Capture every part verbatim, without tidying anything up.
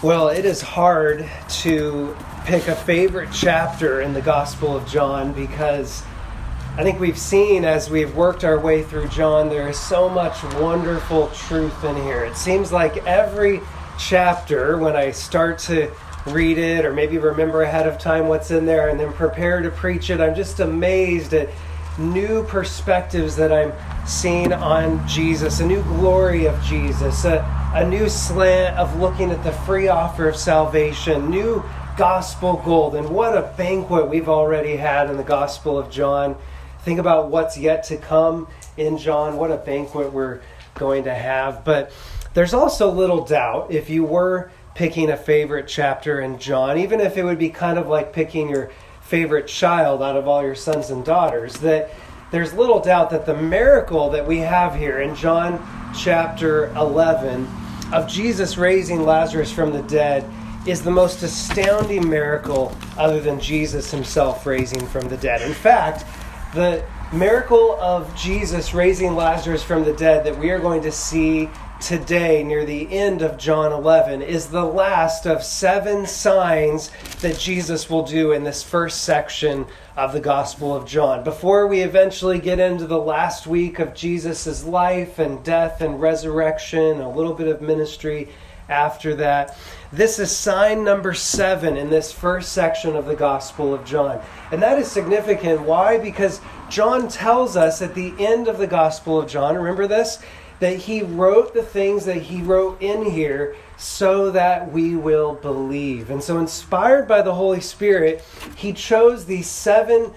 Well, it is hard to pick a favorite chapter in the Gospel of John because I think we've seen as we've worked our way through John, there is so much wonderful truth in here. It seems like every chapter, when I start to read it or maybe remember ahead of time what's in there and then prepare to preach it, I'm just amazed at new perspectives that I'm seeing on Jesus, a new glory of Jesus, a, a new slant of looking at the free offer of salvation, new gospel gold. And what a banquet we've already had in the Gospel of John. Think about what's yet to come in John. What a banquet we're going to have. But there's also little doubt, if you were picking a favorite chapter in John, even if it would be kind of like picking your favorite child out of all your sons and daughters, that there's little doubt that the miracle that we have here in John chapter eleven of Jesus raising Lazarus from the dead is the most astounding miracle other than Jesus himself raising from the dead. In fact, the miracle of Jesus raising Lazarus from the dead that we are going to see today near the end of John eleven is the last of seven signs that Jesus will do in this first section of the Gospel of John. Before we eventually get into the last week of Jesus' life and death and resurrection, a little bit of ministry after that, this is sign number seven in this first section of the Gospel of John. And that is significant. Why? Because John tells us at the end of the Gospel of John, remember this? That he wrote the things that he wrote in here so that we will believe. And so inspired by the Holy Spirit, he chose these seven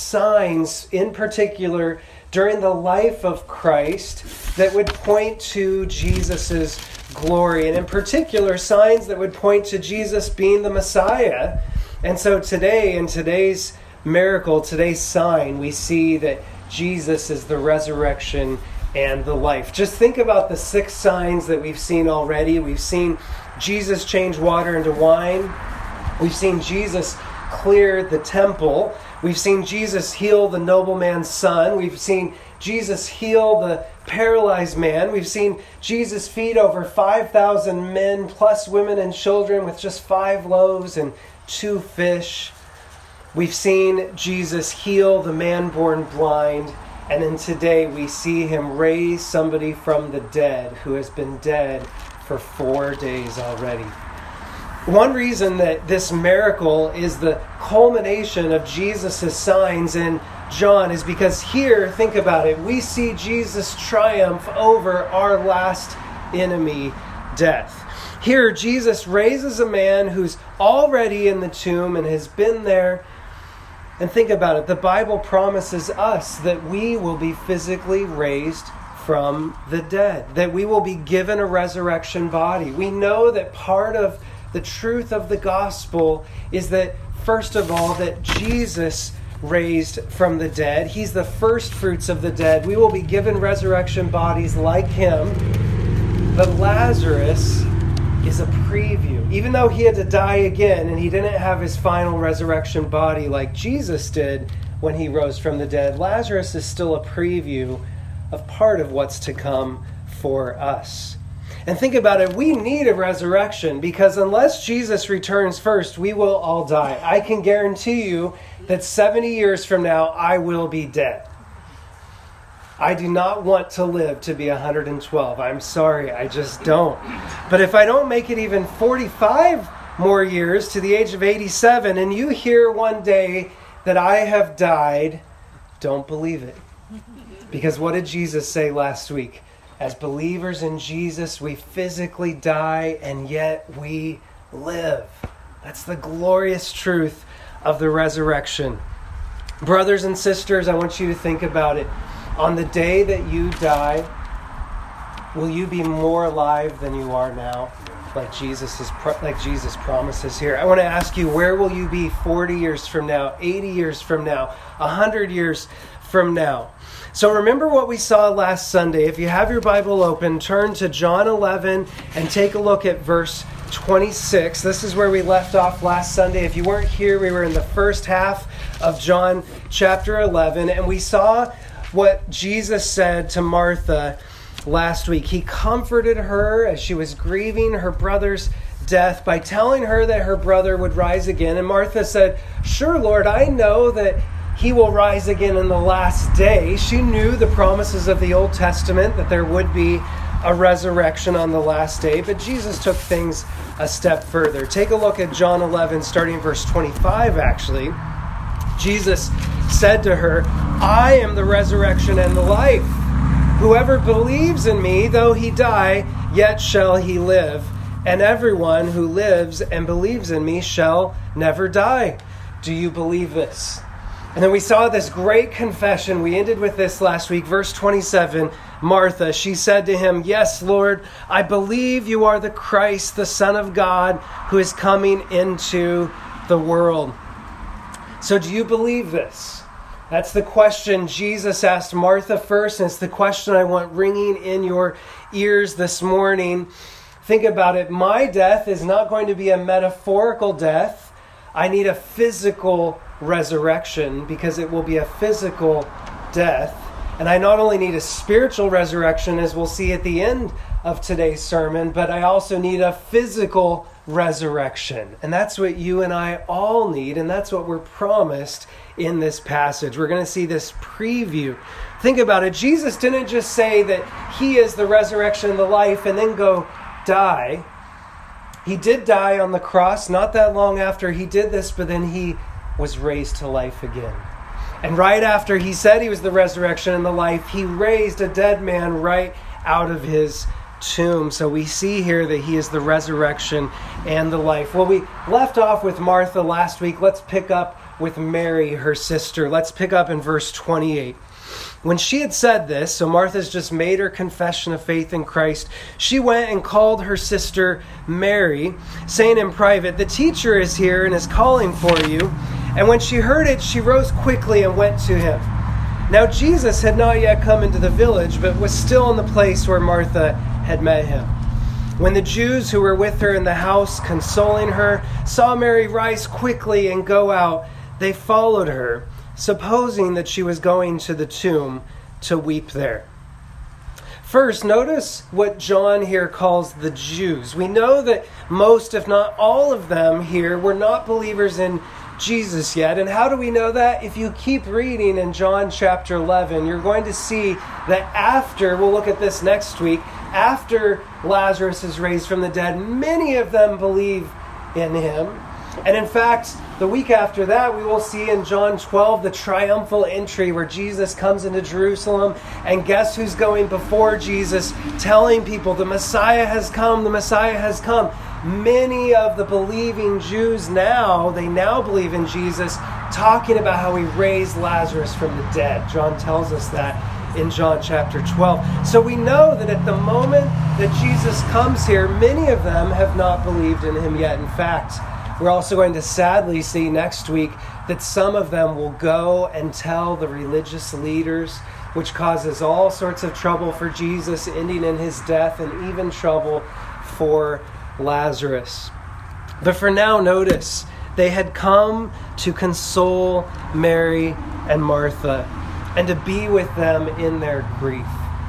signs in particular during the life of Christ that would point to Jesus' glory. And in particular, signs that would point to Jesus being the Messiah. And so today, in today's miracle, today's sign, we see that Jesus is the resurrection and the life. Just think about the six signs that we've seen already. We've seen Jesus change water into wine. We've seen Jesus clear the temple. We've seen Jesus heal the nobleman's son. We've seen Jesus heal the paralyzed man. We've seen Jesus feed over five thousand men plus women and children with just five loaves and two fish. We've seen Jesus heal the man born blind. And then today we see him raise somebody from the dead who has been dead for four days already. One reason that this miracle is the culmination of Jesus' signs in John is because here, think about it, we see Jesus triumph over our last enemy, death. Here, Jesus raises a man who's already in the tomb and has been there. And think about it, the Bible promises us that we will be physically raised from the dead, that we will be given a resurrection body. We know that part of the truth of the gospel is that, first of all, that Jesus raised from the dead. He's the first fruits of the dead. We will be given resurrection bodies like him. But Lazarus is a preview. Even though he had to die again and he didn't have his final resurrection body like Jesus did when he rose from the dead, Lazarus is still a preview of part of what's to come for us. And think about it, we need a resurrection because unless Jesus returns first, we will all die. I can guarantee you that seventy years from now, I will be dead. I do not want to live to be one hundred twelve. I'm sorry, I just don't. But if I don't make it even forty-five more years to the age of eighty-seven, and you hear one day that I have died, don't believe it. Because what did Jesus say last week? As believers in Jesus, we physically die, and yet we live. That's the glorious truth of the resurrection. Brothers and sisters, I want you to think about it. On the day that you die, will you be more alive than you are now? Like Jesus is, like Jesus promises here. I want to ask you, where will you be forty years from now, eighty years from now, one hundred years from now? So remember what we saw last Sunday. If you have your Bible open, turn to John eleven and take a look at verse twenty-six. This is where we left off last Sunday. If you weren't here, we were in the first half of John chapter eleven, and we saw what Jesus said to Martha last week. He comforted her as she was grieving her brother's death by telling her that her brother would rise again. And Martha said, "Sure, Lord, I know that he will rise again in the last day." She knew the promises of the Old Testament, that there would be a resurrection on the last day. But Jesus took things a step further. Take a look at John eleven, starting verse twenty-five, actually. Jesus said to her, "I am the resurrection and the life. Whoever believes in me, though he die, yet shall he live. And everyone who lives and believes in me shall never die." Do you believe this? And then we saw this great confession. We ended with this last week. Verse twenty-seven, Martha, she said to him, "Yes, Lord, I believe you are the Christ, the Son of God, who is coming into the world." So do you believe this? That's the question Jesus asked Martha first, and it's the question I want ringing in your ears this morning. Think about it. My death is not going to be a metaphorical death. I need a physical resurrection because it will be a physical death. And I not only need a spiritual resurrection, as we'll see at the end of today's sermon, but I also need a physical resurrection. And that's what you and I all need, and that's what we're promised in this passage. We're going to see this preview. Think about it. Jesus didn't just say that he is the resurrection and the life and then go die. He did die on the cross not that long after he did this, but then he was raised to life again. And right after he said he was the resurrection and the life, he raised a dead man right out of his tomb. So we see here that he is the resurrection and the life. Well, we left off with Martha last week. Let's pick up with Mary, her sister. Let's pick up in verse twenty-eight. When she had said this, so Martha's just made her confession of faith in Christ, she went and called her sister Mary, saying in private, "The teacher is here and is calling for you." And when she heard it, she rose quickly and went to him. Now Jesus had not yet come into the village, but was still in the place where Martha had met him. When the Jews who were with her in the house, consoling her, saw Mary rise quickly and go out, they followed her, supposing that she was going to the tomb to weep there. First, notice what John here calls the Jews. We know that most, if not all of them here, were not believers in Jesus yet. And how do we know that? If you keep reading in John chapter eleven, you're going to see that after, we'll look at this next week, after Lazarus is raised from the dead, many of them believe in him. And in fact, the week after that, we will see in John twelve the triumphal entry where Jesus comes into Jerusalem, and guess who's going before Jesus, telling people the Messiah has come, the Messiah has come. Many of the believing Jews now, they now believe in Jesus, talking about how he raised Lazarus from the dead. John tells us that in John chapter twelve. So we know that at the moment that Jesus comes here, many of them have not believed in him yet. In fact, we're also going to sadly see next week that some of them will go and tell the religious leaders, which causes all sorts of trouble for Jesus, ending in his death, and even trouble for Lazarus. But for now, notice, they had come to console Mary and Martha and to be with them in their grief.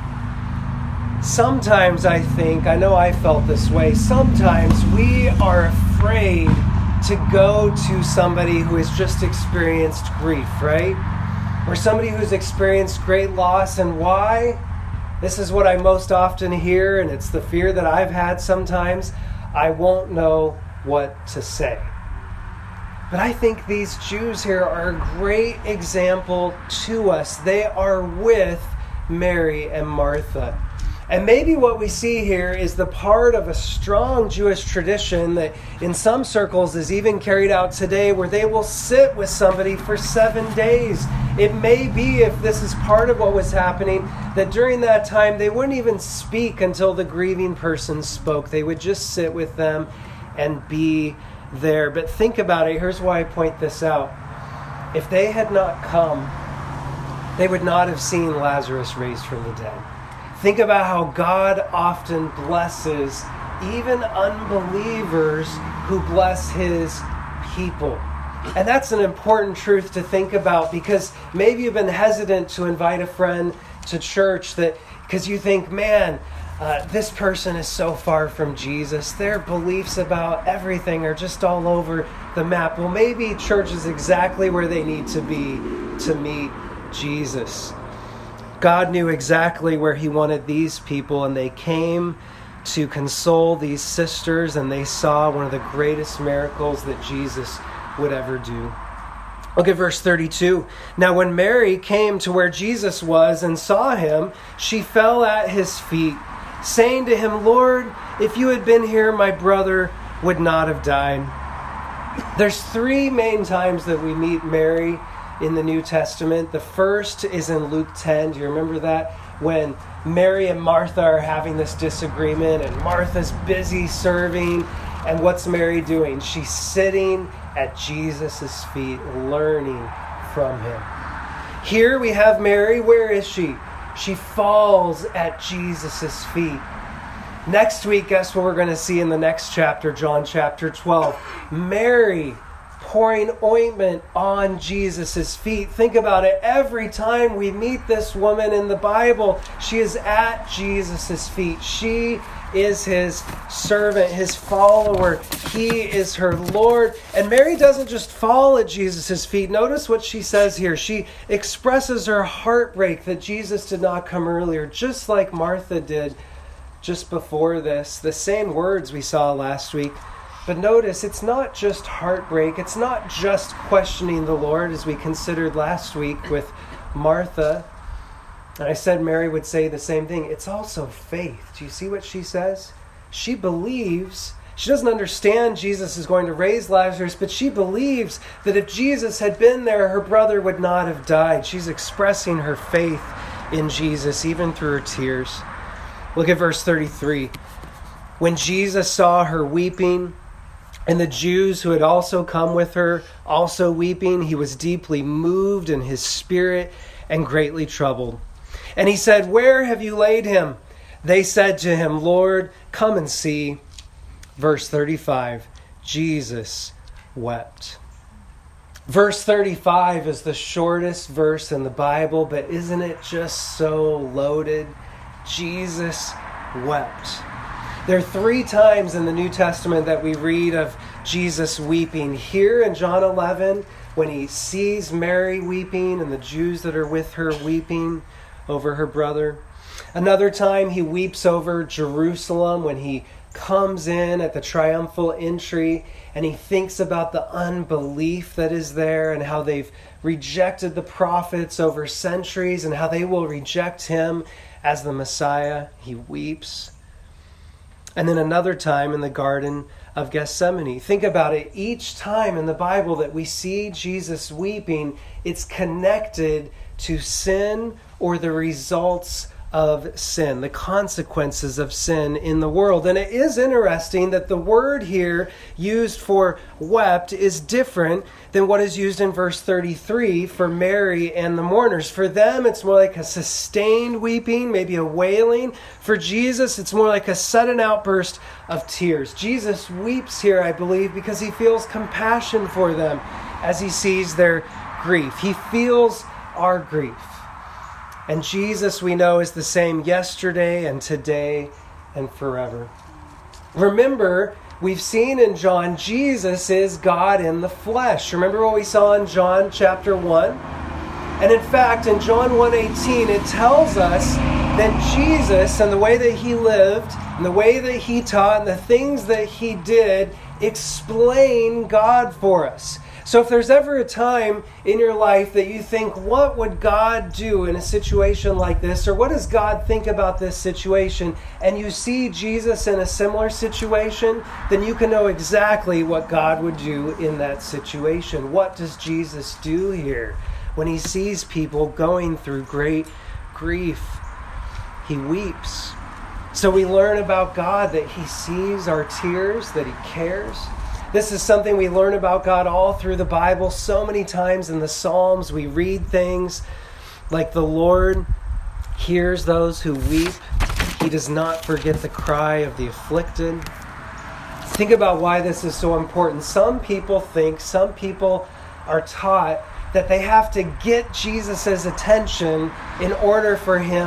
Sometimes I think, I know I felt this way, sometimes we are afraid to go to somebody who has just experienced grief, right? Or somebody who's experienced great loss. And why? This is what I most often hear, and it's the fear that I've had sometimes. I won't know what to say. But I think these Jews here are a great example to us. They are with Mary and Martha. And maybe what we see here is the part of a strong Jewish tradition that in some circles is even carried out today, where they will sit with somebody for seven days. It may be, if this is part of what was happening, that during that time they wouldn't even speak until the grieving person spoke. They would just sit with them and be there. But think about it. Here's why I point this out. If they had not come, they would not have seen Lazarus raised from the dead. Think about how God often blesses even unbelievers who bless his people. And that's an important truth to think about, because maybe you've been hesitant to invite a friend to church that because you think, man, uh, this person is so far from Jesus. Their beliefs about everything are just all over the map. Well, maybe church is exactly where they need to be to meet Jesus. God knew exactly where he wanted these people, and they came to console these sisters, and they saw one of the greatest miracles that Jesus would ever do. Look at verse thirty-two. Now when Mary came to where Jesus was and saw him, she fell at his feet, saying to him, Lord, if you had been here, my brother would not have died. There's three main times that we meet Mary in the New Testament. The first is in Luke ten. Do you remember that? When Mary and Martha are having this disagreement, and Martha's busy serving, and what's Mary doing? She's sitting at Jesus' feet, learning from him. Here we have Mary. Where is she? She falls at Jesus' feet. Next week, guess what we're going to see in the next chapter, John chapter twelve? Mary pouring ointment on Jesus' feet. Think about it. Every time we meet this woman in the Bible, she is at Jesus' feet. She is his servant, his follower. He is her Lord. And Mary doesn't just fall at Jesus' feet. Notice what she says here. She expresses her heartbreak that Jesus did not come earlier, just like Martha did just before this. The same words we saw last week. But notice, it's not just heartbreak. It's not just questioning the Lord, as we considered last week with Martha. And I said Mary would say the same thing. It's also faith. Do you see what she says? She believes. She doesn't understand Jesus is going to raise Lazarus, but she believes that if Jesus had been there, her brother would not have died. She's expressing her faith in Jesus, even through her tears. Look at verse thirty-three. When Jesus saw her weeping, and the Jews who had also come with her also weeping, he was deeply moved in his spirit and greatly troubled. And he said, Where have you laid him? They said to him, Lord, come and see. Verse thirty-five, Jesus wept. Verse thirty-five is the shortest verse in the Bible, but isn't it just so loaded? Jesus wept. There are three times in the New Testament that we read of Jesus weeping. Here in John eleven, when he sees Mary weeping and the Jews that are with her weeping over her brother. Another time he weeps over Jerusalem when he comes in at the triumphal entry and he thinks about the unbelief that is there and how they've rejected the prophets over centuries and how they will reject him as the Messiah. He weeps. And then another time in the Garden of Gethsemane. Think about it. Each time in the Bible that we see Jesus weeping, it's connected to sin or the results of sin, the consequences of sin in the world. And it is interesting that the word here used for wept is different than what is used in verse thirty-three for Mary and the mourners. For them, it's more like a sustained weeping, maybe a wailing. For Jesus, it's more like a sudden outburst of tears. Jesus weeps here, I believe, because he feels compassion for them as he sees their grief. He feels our grief. And Jesus, we know, is the same yesterday and today and forever. Remember, we've seen in John, Jesus is God in the flesh. Remember what we saw in John chapter one? And in fact, in John one eighteen, it tells us that Jesus and the way that he lived, and the way that he taught, and the things that he did explain God for us. So if there's ever a time in your life that you think, what would God do in a situation like this? Or what does God think about this situation? And you see Jesus in a similar situation, then you can know exactly what God would do in that situation. What does Jesus do here when he sees people going through great grief? He weeps. So we learn about God that he sees our tears, that he cares. This is something we learn about God all through the Bible. So many times in the Psalms, we read things like the Lord hears those who weep. He does not forget the cry of the afflicted. Think about why this is so important. Some people think, some people are taught that they have to get Jesus' attention in order for him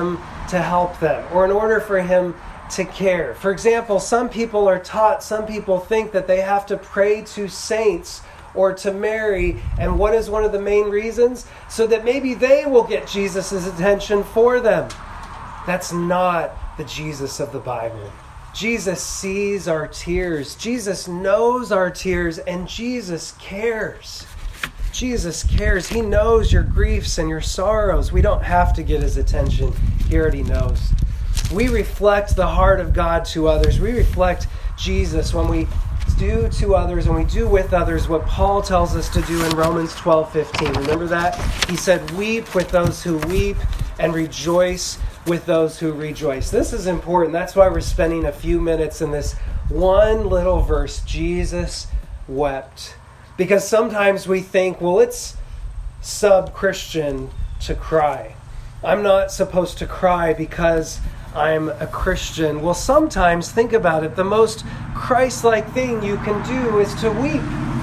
to help them, or in order for him to care. For example, some people are taught, some people think that they have to pray to saints or to Mary. And what is one of the main reasons? So that maybe they will get Jesus' attention for them. That's not the Jesus of the Bible. Jesus sees our tears. Jesus knows our tears, and Jesus cares. Jesus cares. He knows your griefs and your sorrows. We don't have to get his attention. He already knows. We reflect the heart of God to others. We reflect Jesus when we do to others and we do with others what Paul tells us to do in Romans twelve fifteen. Remember that? He said, weep with those who weep and rejoice with those who rejoice. This is important. That's why we're spending a few minutes in this one little verse. Jesus wept. Because sometimes we think, well, it's sub-Christian to cry. I'm not supposed to cry because I'm a Christian. Well, sometimes, think about it, the most Christ-like thing you can do is to weep.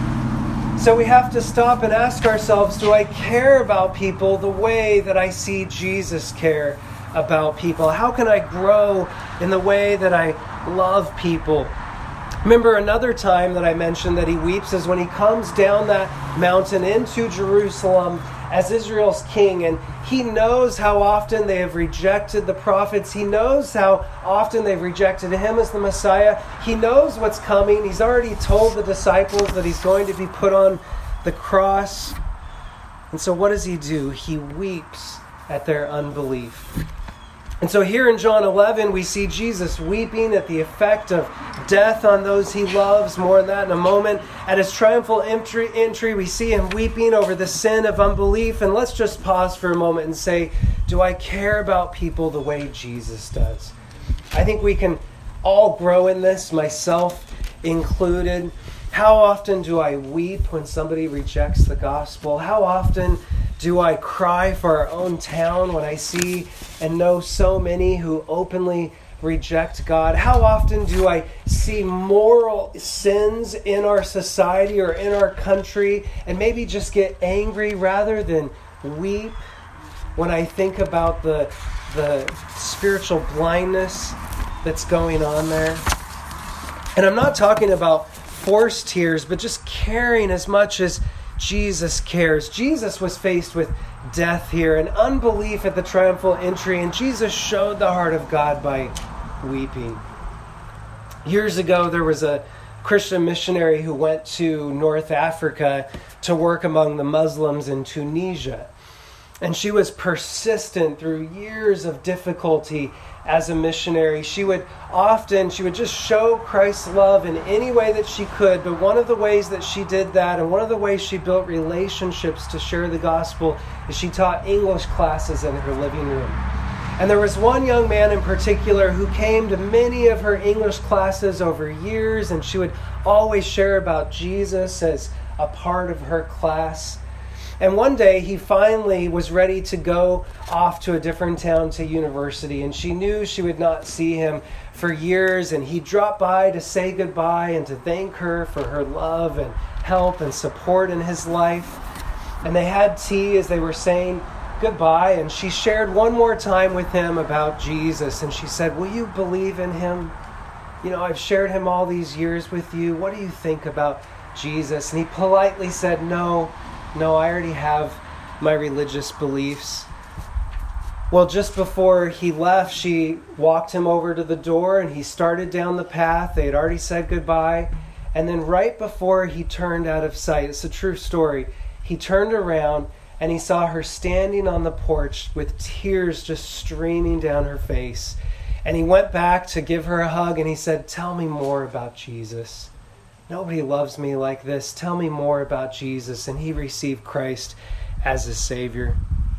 So we have to stop and ask ourselves, do I care about people the way that I see Jesus care about people? How can I grow in the way that I love people? Remember, another time that I mentioned that he weeps is when he comes down that mountain into Jerusalem as Israel's king, and he knows how often they have rejected the prophets. He knows how often they've rejected him as the Messiah. He knows what's coming. He's already told the disciples that he's going to be put on the cross. And so what does he do? He weeps at their unbelief. And so here in John eleven, we see Jesus weeping at the effect of death on those he loves. More on that in a moment. At his triumphal entry, entry, we see him weeping over the sin of unbelief. And let's just pause for a moment and say, do I care about people the way Jesus does? I think we can all grow in this, myself included. How often do I weep when somebody rejects the gospel? How often do I cry for our own town when I see and know so many who openly reject God? How often do I see moral sins in our society or in our country and maybe just get angry rather than weep when I think about the, the spiritual blindness that's going on there? And I'm not talking about forced tears, but just caring as much as Jesus cares. Jesus was faced with death here and unbelief at the triumphal entry, and Jesus showed the heart of God by weeping. Years ago, there was a Christian missionary who went to North Africa to work among the Muslims in Tunisia. And she was persistent through years of difficulty as a missionary. She would often, she would just show Christ's love in any way that she could. But one of the ways that she did that, and one of the ways she built relationships to share the gospel, is she taught English classes in her living room. And there was one young man in particular who came to many of her English classes over years, and she would always share about Jesus as a part of her class. And one day he finally was ready to go off to a different town to university, and she knew she would not see him for years, and he dropped by to say goodbye and to thank her for her love and help and support in his life. And they had tea as they were saying goodbye, and she shared one more time with him about Jesus, and she said, "Will you believe in him? You know, I've shared him all these years with you. What do you think about Jesus?" And he politely said, no, no, I already have my religious beliefs. Well, just before he left, she walked him over to the door, and he started down the path. They had already said goodbye. And then right before he turned out of sight, it's a true story, he turned around and he saw her standing on the porch with tears just streaming down her face. And he went back to give her a hug, and he said, "Tell me more about Jesus. Nobody loves me like this. Tell me more about Jesus." And he received Christ as his Savior.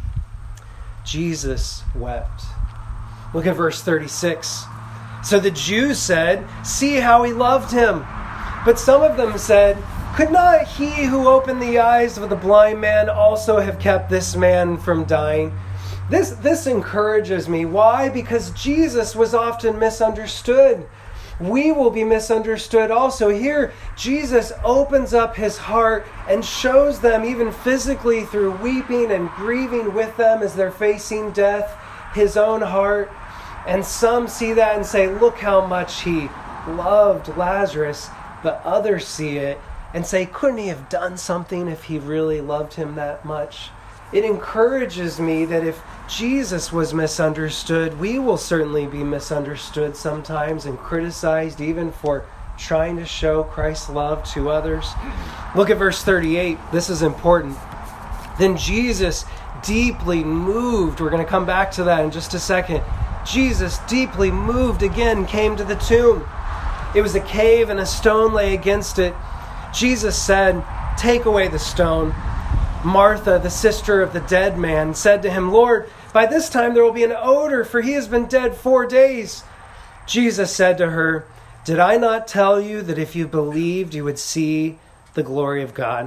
Jesus wept. Look at verse thirty-six. So the Jews said, "See how he loved him." But some of them said, "Could not he who opened the eyes of the blind man also have kept this man from dying?" This, this encourages me. Why? Because Jesus was often misunderstood. We will be misunderstood also. Here, Jesus opens up his heart and shows them, even physically through weeping and grieving with them as they're facing death, his own heart. And some see that and say, look how much he loved Lazarus. But others see it and say, couldn't he have done something if he really loved him that much? It encourages me that if Jesus was misunderstood, we will certainly be misunderstood sometimes and criticized even for trying to show Christ's love to others. Look at verse thirty-eight. This is important. Then Jesus, deeply moved, we're going to come back to that in just a second. Jesus, deeply moved, again came to the tomb. It was a cave and a stone lay against it. Jesus said, take away the stone. Martha, the sister of the dead man, said to him, Lord, by this time there will be an odor, for he has been dead four days. Jesus said to her, did I not tell you that if you believed, you would see the glory of God?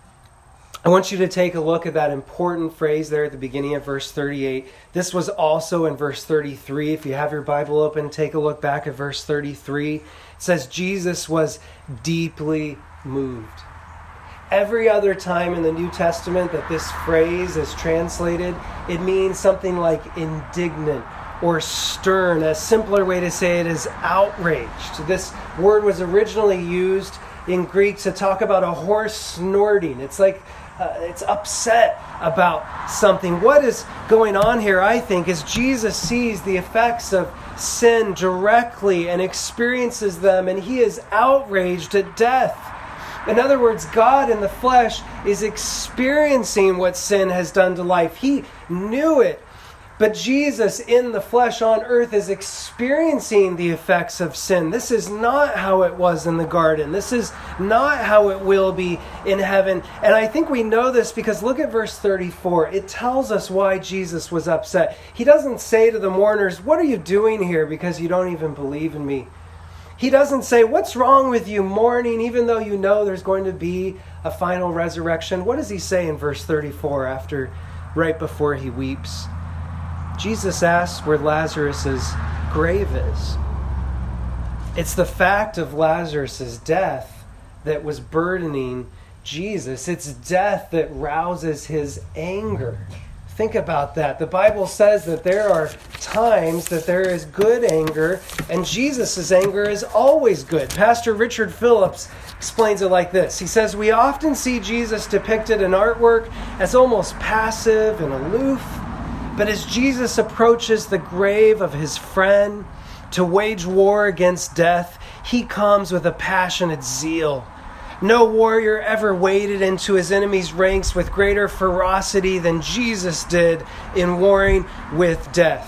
I want you to take a look at that important phrase there at the beginning of verse thirty-eight. This was also in verse thirty-three. If you have your Bible open, take a look back at verse thirty-three. It says Jesus was deeply moved. Every other time in the New Testament that this phrase is translated, it means something like indignant or stern. A simpler way to say it is outraged. This word was originally used in Greek to talk about a horse snorting. It's like uh, it's upset about something. What is going on here, I think, is Jesus sees the effects of sin directly and experiences them, and he is outraged at death. In other words, God in the flesh is experiencing what sin has done to life. He knew it. But Jesus in the flesh on earth is experiencing the effects of sin. This is not how it was in the garden. This is not how it will be in heaven. And I think we know this because look at verse thirty-four. It tells us why Jesus was upset. He doesn't say to the mourners, what are you doing here because you don't even believe in me? He doesn't say, what's wrong with you mourning, even though you know there's going to be a final resurrection? What does he say in verse thirty-four after, right before he weeps? Jesus asks where Lazarus' grave is. It's the fact of Lazarus' death that was burdening Jesus. It's death that rouses his anger. Think about that. The Bible says that there are times that there is good anger, and Jesus' anger is always good. Pastor Richard Phillips explains it like this. He says, we often see Jesus depicted in artwork as almost passive and aloof, but as Jesus approaches the grave of his friend to wage war against death, he comes with a passionate zeal. No warrior ever waded into his enemy's ranks with greater ferocity than Jesus did in warring with death.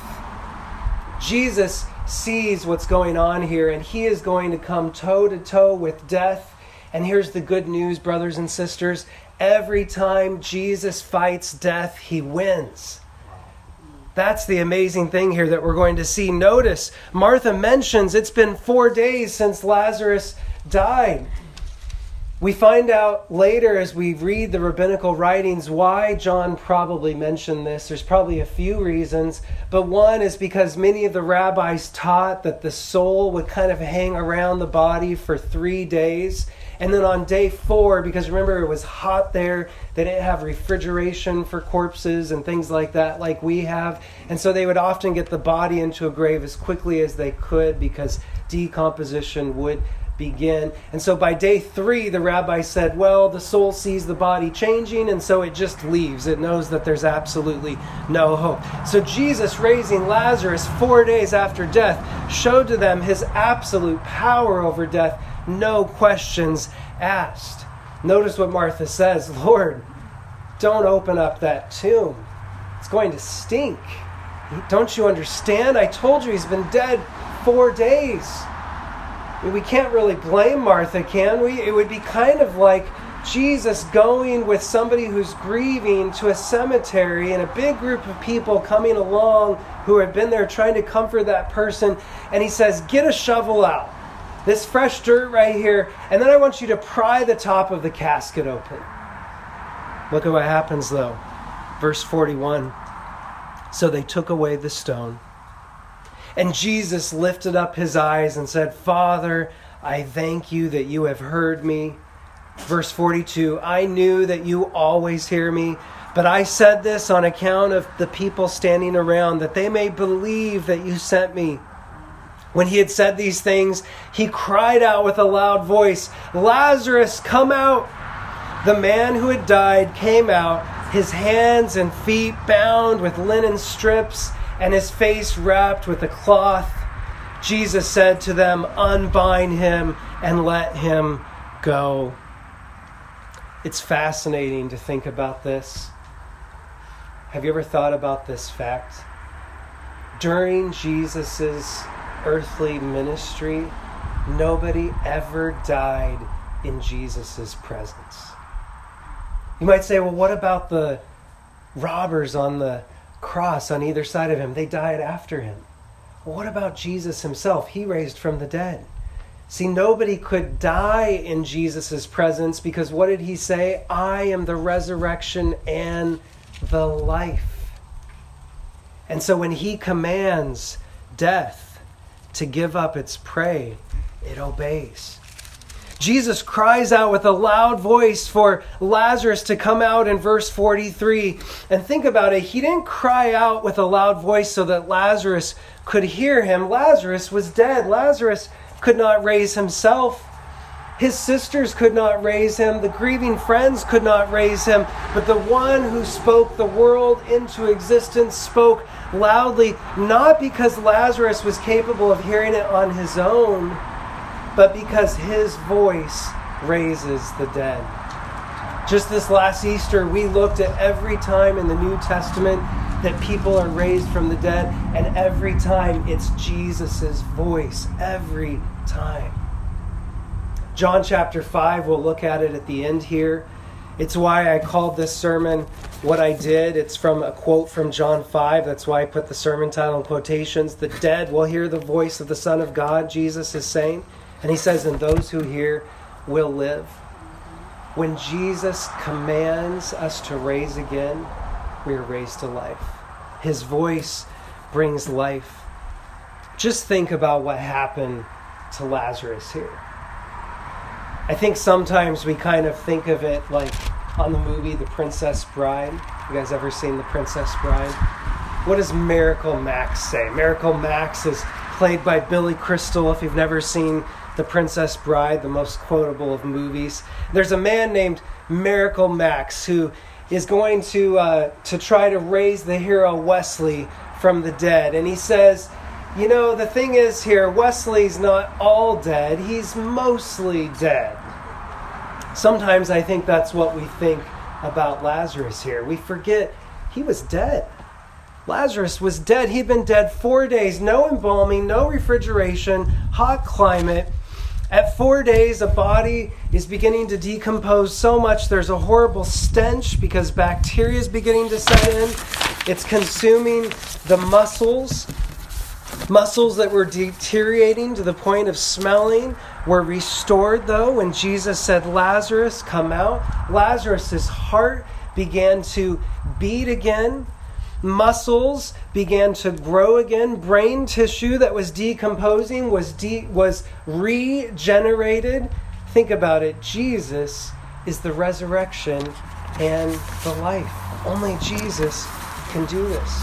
Jesus sees what's going on here, and he is going to come toe-to-toe with death. And here's the good news, brothers and sisters. Every time Jesus fights death, he wins. That's the amazing thing here that we're going to see. Notice, Martha mentions it's been four days since Lazarus died. We find out later as we read the rabbinical writings why John probably mentioned this. There's probably a few reasons, but one is because many of the rabbis taught that the soul would kind of hang around the body for three days. And then on day four, because remember it was hot there, they didn't have refrigeration for corpses and things like that like we have. And so they would often get the body into a grave as quickly as they could because decomposition would begin. And so by day three, the rabbi said, well, the soul sees the body changing, and so it just leaves. It knows that there's absolutely no hope. So Jesus raising Lazarus four days after death showed to them his absolute power over death, no questions asked. Notice what Martha says, Lord, don't open up that tomb. It's going to stink. Don't you understand? I told you he's been dead four days. We can't really blame Martha, can we? It would be kind of like Jesus going with somebody who's grieving to a cemetery and a big group of people coming along who have been there trying to comfort that person. And he says, get a shovel out. This fresh dirt right here. And then I want you to pry the top of the casket open. Look at what happens though. Verse forty-one. So they took away the stone. And Jesus lifted up his eyes and said, Father, I thank you that you have heard me. Verse forty-two, I knew that you always hear me, But I said this on account of the people standing around, that they may believe that you sent me." When he had said these things, he cried out with a loud voice, "Lazarus, come out!" The man who had died came out, his hands and feet bound with linen strips, and his face wrapped with a cloth. Jesus said to them, "Unbind him and let him go." It's fascinating to think about this. Have you ever thought about this fact? During Jesus' earthly ministry, nobody ever died in Jesus' presence. You might say, well, what about the robbers on the cross on either side of him? They died after him. Well, what about Jesus himself? He raised from the dead. See, nobody could die in Jesus' presence because what did he say? "I am the resurrection and the life." And so when he commands death to give up its prey, it obeys. Jesus cries out with a loud voice for Lazarus to come out in verse forty-three. And think about it. He didn't cry out with a loud voice so that Lazarus could hear him. Lazarus was dead. Lazarus could not raise himself. His sisters could not raise him. The grieving friends could not raise him. But the one who spoke the world into existence spoke loudly, not because Lazarus was capable of hearing it on his own, but because his voice raises the dead. Just this last Easter, we looked at every time in the New Testament that people are raised from the dead, and every time it's Jesus' voice. Every time. John chapter five, we'll look at it at the end here. It's why I called this sermon what I did. It's from a quote from John five. That's why I put the sermon title in quotations. "The dead will hear the voice of the Son of God," Jesus is saying. And he says, "and those who hear will live." When Jesus commands us to raise again, we are raised to life. His voice brings life. Just think about what happened to Lazarus here. I think sometimes we kind of think of it like on the movie The Princess Bride. You guys ever seen The Princess Bride? What does Miracle Max say? Miracle Max is played by Billy Crystal. If you've never seen The Princess Bride, the most quotable of movies. There's a man named Miracle Max who is going to uh, to try to raise the hero Wesley from the dead. And he says, you know, the thing is here, Wesley's not all dead. He's mostly dead. Sometimes I think that's what we think about Lazarus here. We forget he was dead. Lazarus was dead. He'd been dead four days. No embalming, no refrigeration, hot climate. At four days, a body is beginning to decompose so much there's a horrible stench because bacteria is beginning to set in. It's consuming the muscles. Muscles that were deteriorating to the point of smelling were restored, though, when Jesus said, "Lazarus, come out." Lazarus' heart began to beat again. Muscles began to grow again. Brain tissue that was decomposing was de- was regenerated. Think about it. Jesus is the resurrection and the life. Only Jesus can do this.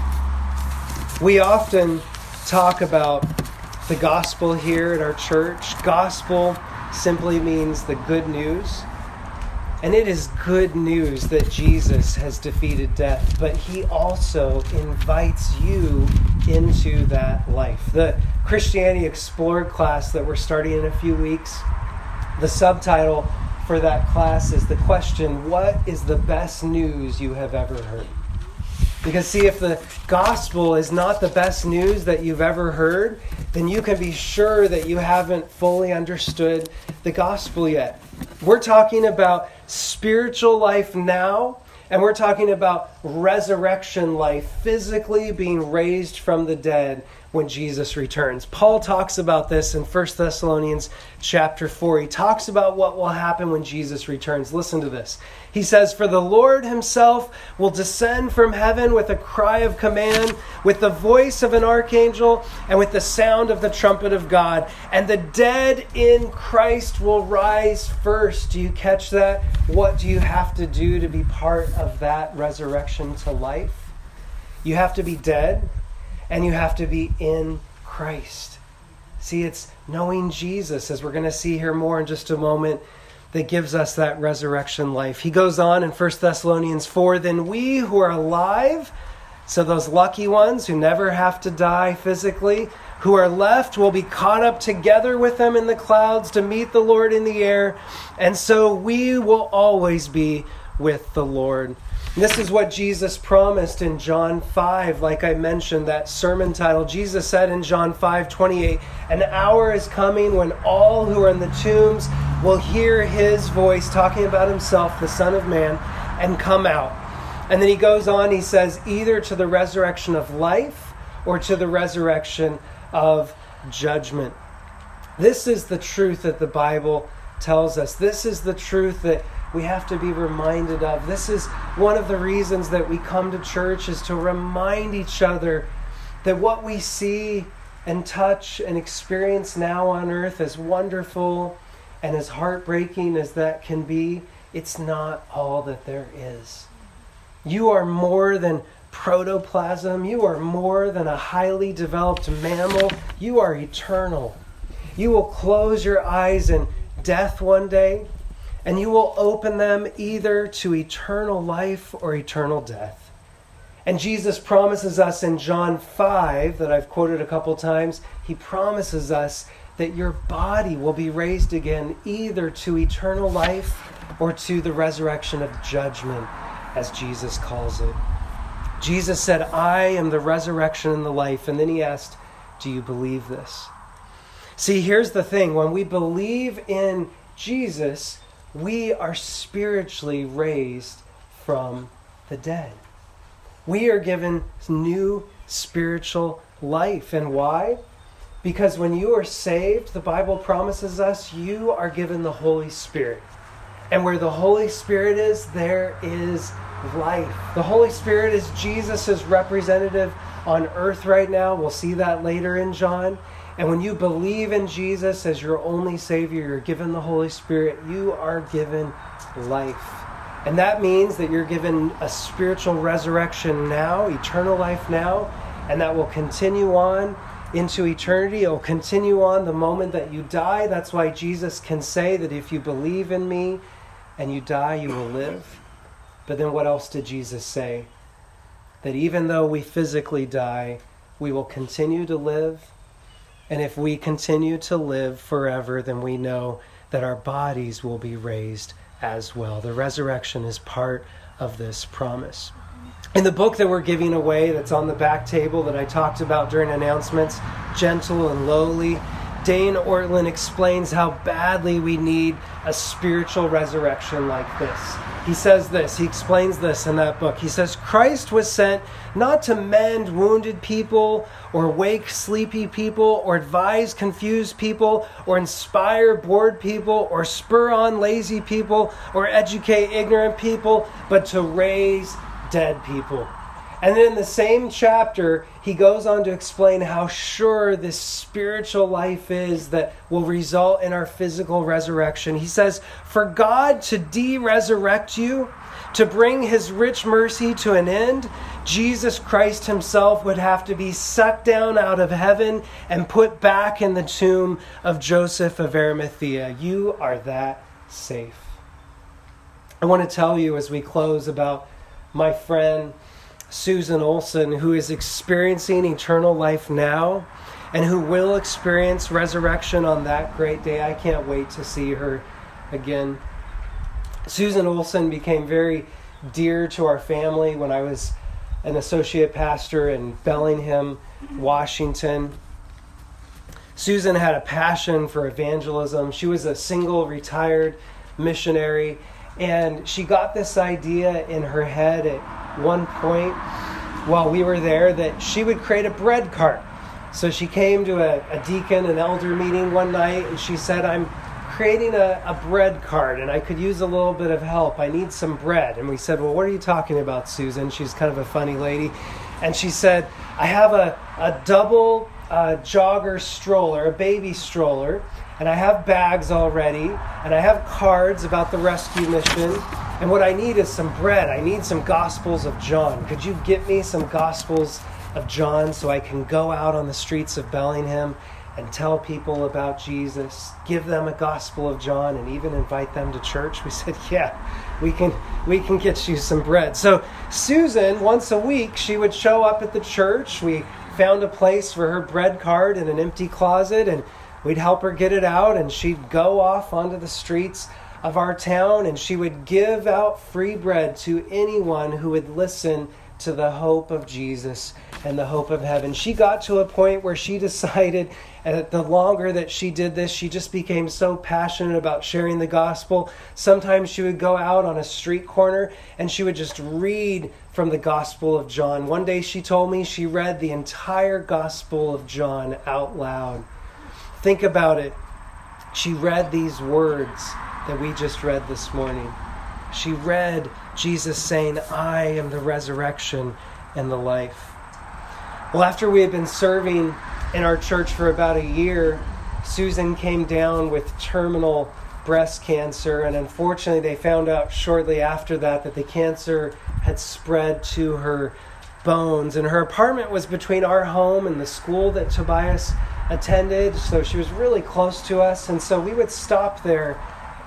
We often talk about the gospel here at our church. Gospel simply means the good news. And it is good news that Jesus has defeated death, but he also invites you into that life. The Christianity Explored class that we're starting in a few weeks, the subtitle for that class is the question, what is the best news you have ever heard? Because see, if the gospel is not the best news that you've ever heard, then you can be sure that you haven't fully understood the gospel yet. We're talking about spiritual life now, and we're talking about resurrection life, physically being raised from the dead when Jesus returns. Paul talks about this in First Thessalonians chapter four. He talks about what will happen when Jesus returns. Listen to this. He says, "For the Lord himself will descend from heaven with a cry of command, with the voice of an archangel, and with the sound of the trumpet of God. And the dead in Christ will rise first." Do you catch that? What do you have to do to be part of that resurrection to life? You have to be dead. And you have to be in Christ. See, it's knowing Jesus, as we're going to see here more in just a moment, that gives us that resurrection life. He goes on in First Thessalonians four, "Then we who are alive," so those lucky ones who never have to die physically, "who are left will be caught up together with them in the clouds to meet the Lord in the air. And so we will always be with the Lord." This is what Jesus promised in John five, like I mentioned, that sermon title. Jesus said in John five twenty-eight, "An hour is coming when all who are in the tombs will hear his voice," talking about himself, the Son of Man, "and come out." And then he goes on, he says, "either to the resurrection of life or to the resurrection of judgment." This is the truth that the Bible tells us. This is the truth that we have to be reminded of. This is one of the reasons that we come to church, is to remind each other that what we see and touch and experience now on earth, as wonderful and as heartbreaking as that can be, it's not all that there is. You are more than protoplasm. You are more than a highly developed mammal. You are eternal. You will close your eyes in death one day, and you will open them either to eternal life or eternal death. And Jesus promises us in John five, that I've quoted a couple times, he promises us that your body will be raised again either to eternal life or to the resurrection of judgment, as Jesus calls it. Jesus said, "I am the resurrection and the life." And then he asked, "Do you believe this?" See, here's the thing. When we believe in Jesus, we are spiritually raised from the dead. We are given new spiritual life. And why? Because when you are saved, the Bible promises us, you are given the Holy Spirit. And where the Holy Spirit is, there is life. The Holy Spirit is Jesus' representative on earth right now. We'll see that later in John. And when you believe in Jesus as your only Savior, you're given the Holy Spirit, you are given life. And that means that you're given a spiritual resurrection now, eternal life now, and that will continue on into eternity. It will continue on the moment that you die. That's why Jesus can say that if you believe in me and you die, you will live. But then what else did Jesus say? That even though we physically die, we will continue to live. And if we continue to live forever, then we know that our bodies will be raised as well. The resurrection is part of this promise. In the book that we're giving away, that's on the back table that I talked about during announcements, Gentle and Lowly, Dane Ortlund explains how badly we need a spiritual resurrection like this. He says this, he explains this in that book. He says, "Christ was sent not to mend wounded people or wake sleepy people or advise confused people or inspire bored people or spur on lazy people or educate ignorant people, but to raise dead people." And then in the same chapter, he goes on to explain how sure this spiritual life is that will result in our physical resurrection. He says, "For God to de-resurrect you, to bring his rich mercy to an end, Jesus Christ himself would have to be sucked down out of heaven and put back in the tomb of Joseph of Arimathea. You are that safe." I want to tell you as we close about my friend Susan Olson, who is experiencing eternal life now and who will experience resurrection on that great day. I can't wait to see her again. Susan Olson became very dear to our family when I was an associate pastor in Bellingham, Washington. Susan had a passion for evangelism. She was a single retired missionary, and she got this idea in her head at one point while we were there that she would create a bread cart. So she came to a, a deacon and elder meeting one night, and she said, I'm creating a, a bread cart, and I could use a little bit of help. I need some bread. And we said, well, what are you talking about, Susan? She's kind of a funny lady. And she said, I have a, a double uh, jogger stroller, a baby stroller, and I have bags already, and I have cards about the rescue mission, and what I need is some bread. I need some Gospels of John. Could you get me some Gospels of John so I can go out on the streets of Bellingham and tell people about Jesus, give them a Gospel of John, and even invite them to church? We said, yeah, we can we can get you some bread. So Susan, once a week, she would show up at the church. We found a place for her bread cart in an empty closet, and we'd help her get it out, and she'd go off onto the streets of our town, and she would give out free bread to anyone who would listen to the hope of Jesus and the hope of heaven. She got to a point where she decided that the longer that she did this, she just became so passionate about sharing the gospel. Sometimes she would go out on a street corner and she would just read from the Gospel of John. One day she told me she read the entire Gospel of John out loud. Think about it. She read these words that we just read this morning. She read Jesus saying, I am the resurrection and the life. Well, after we had been serving in our church for about a year, Susan came down with terminal breast cancer, and unfortunately they found out shortly after that that the cancer had spread to her bones. And her apartment was between our home and the school that Tobias attended, so she was really close to us, and so we would stop there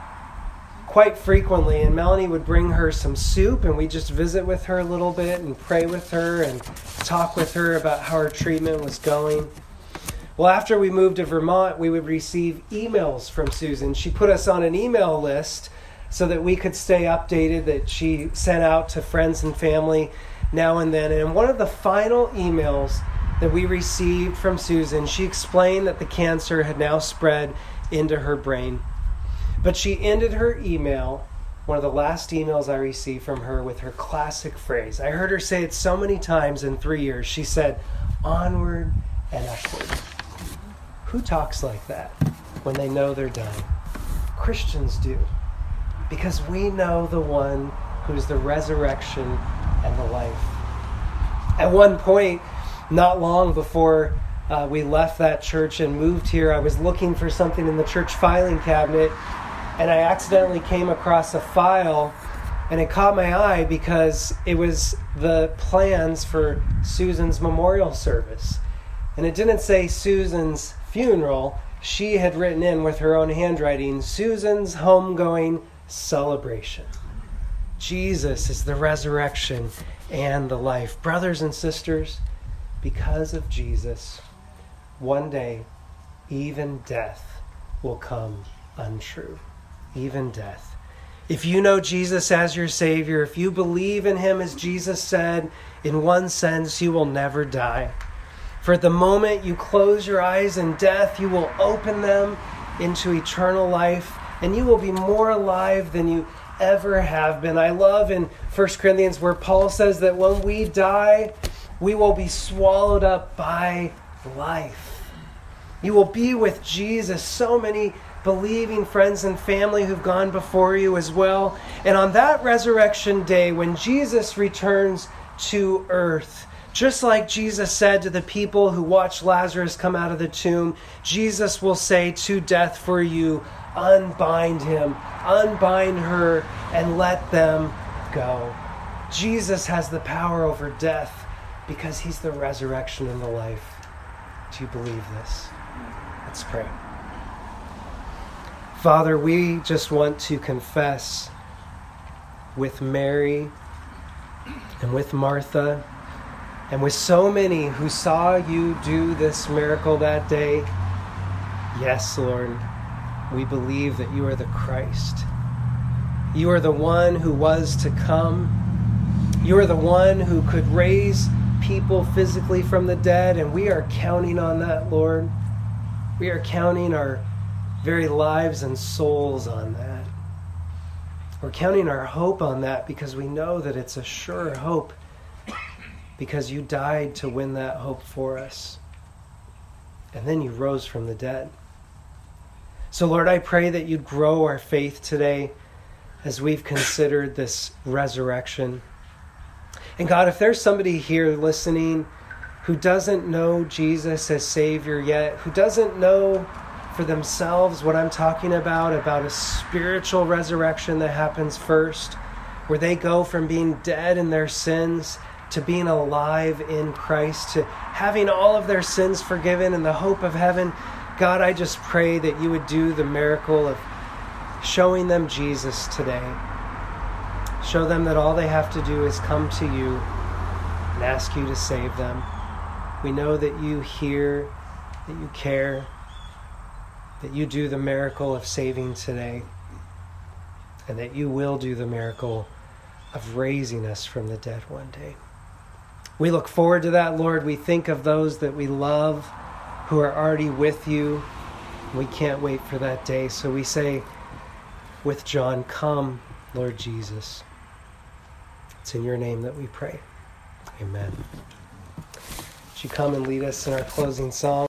quite frequently, and Melanie would bring her some soup, and we'd just visit with her a little bit and pray with her and talk with her about how her treatment was going. Well, after we moved to Vermont, we would receive emails from Susan. She put us on an email list so that we could stay updated, that she sent out to friends and family now and then. And in one of the final emails that we received from Susan, she explained that the cancer had now spread into her brain. But she ended her email, one of the last emails I received from her, with her classic phrase. I heard her say it so many times in three years. She said, onward and upward. Who talks like that when they know they're dying? Christians do. Because we know the one who's the resurrection and the life. At one point, not long before uh, we left that church and moved here, I was looking for something in the church filing cabinet, and I accidentally came across a file, and it caught my eye because it was the plans for Susan's memorial service. And it didn't say Susan's funeral. She had written in with her own handwriting, Susan's homegoing celebration. Jesus is the resurrection and the life. Brothers and sisters, because of Jesus, one day, even death will come untrue. Even death. If you know Jesus as your Savior, if you believe in Him as Jesus said, in one sense, you will never die. For at the moment you close your eyes in death, you will open them into eternal life, and you will be more alive than you ever have been. I love in First Corinthians where Paul says that when we die, we will be swallowed up by life. You will be with Jesus. So many believing friends and family who've gone before you as well. And on that resurrection day, when Jesus returns to earth, just like Jesus said to the people who watched Lazarus come out of the tomb, Jesus will say to death for you, unbind him, unbind her, and let them go. Jesus has the power over death because He's the resurrection and the life. Do you believe this? Let's pray. Father, we just want to confess with Mary and with Martha and with so many who saw you do this miracle that day. Yes, Lord, we believe that you are the Christ. You are the one who was to come. You are the one who could raise people physically from the dead, and we are counting on that, Lord. We are counting our very lives and souls on that. We're counting our hope on that because we know that it's a sure hope because you died to win that hope for us. and then you rose from the dead. So Lord, I pray that you'd grow our faith today as we've considered this resurrection. And God, if there's somebody here listening who doesn't know Jesus as Savior yet, who doesn't know for themselves what I'm talking about, about a spiritual resurrection that happens first, where they go from being dead in their sins to being alive in Christ, to having all of their sins forgiven and the hope of heaven, God, I just pray that you would do the miracle of showing them Jesus today. Show them that all they have to do is come to you and ask you to save them. We know that you hear, that you care, that you do the miracle of saving today, and that you will do the miracle of raising us from the dead one day. We look forward to that, Lord. We think of those that we love who are already with you. We can't wait for that day. So we say with John, come, Lord Jesus. It's in your name that we pray. Amen. Would you come and lead us in our closing song?